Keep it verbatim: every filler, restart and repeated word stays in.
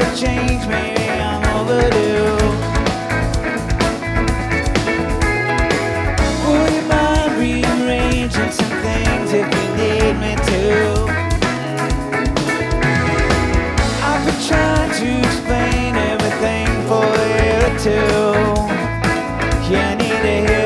a change, maybe I'm overdue. Would you mind rearranging some things if you need me to? I've been trying to explain everything for a year or two. You need to hear